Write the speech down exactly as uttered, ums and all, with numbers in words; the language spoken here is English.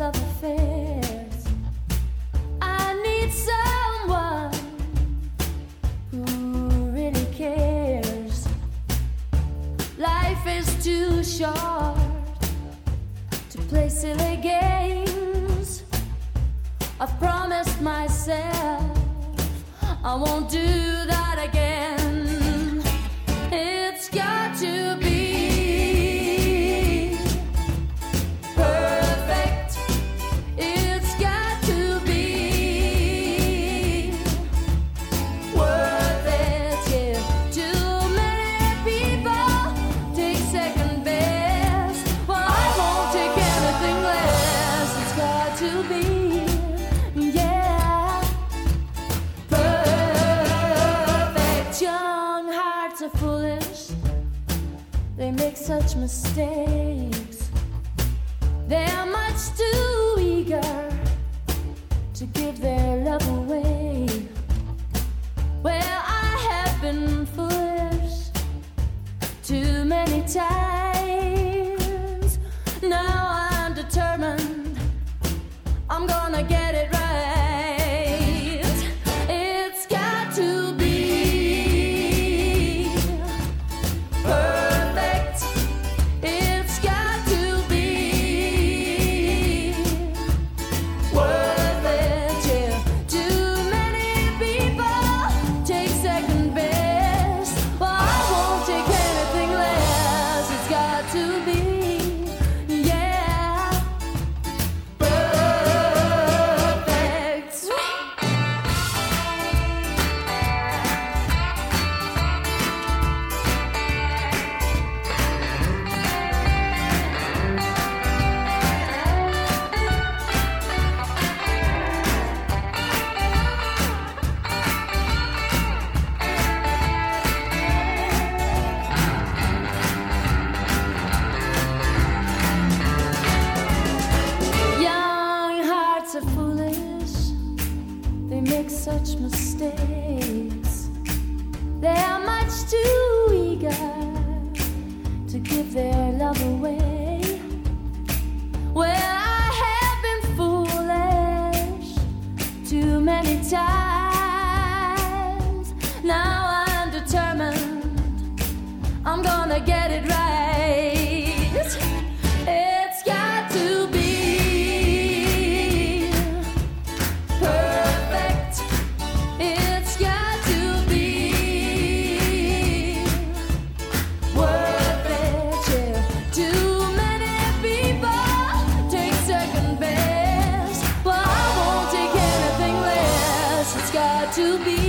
love affairs. I need someone who really cares. Life is too short to play silly games. I've promised myself I won't do that again. It's got to be perfect. It's got to be worth it. Yeah. Too many people take second best. Well, I won't take anything less. It's got to be. Foolish, they make such mistakes. They're much too eager to give their love away. Well, I have been foolish too many times. Now I'm determined I'm gonna get it right. It's got to be such mistakes. They are much too eager to give their love away. Well, I have been foolish too many times. Now I'm determined I'm gonna get it right. It's got to be to be